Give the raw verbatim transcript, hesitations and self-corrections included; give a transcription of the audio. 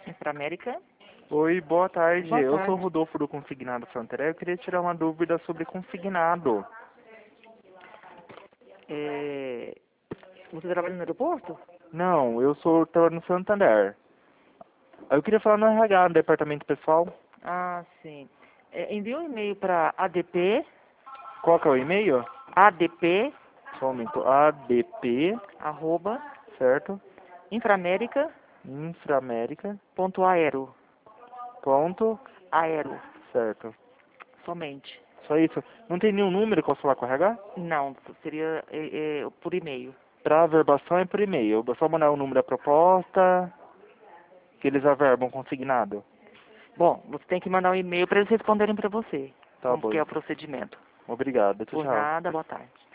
Inframérica. Oi, boa tarde. Boa Eu sou o tarde. Rodolfo do Consignado Santander. Eu queria tirar uma dúvida sobre consignado. É, Você trabalha no aeroporto? Não, eu sou trabalho no Santander. Eu queria falar no R H, no departamento pessoal. Ah, sim. É, envia um e-mail para adp, Qual que é o e-mail? adp, Só um momento. A D P, arroba, certo? inframérica.aero. Inframérica. Ponto, Aero, certo. somente. Só isso. Não tem nenhum número que eu posso falar com o R H? Não, seria é, é, por e-mail. Pra averbação é por e-mail. É só mandar o número da proposta, que eles averbam consignado. Bom, você tem que mandar um e-mail para eles responderem para você. Tá Como bom. que é o procedimento. Obrigado. Tchau, Por tchau. nada, boa tarde.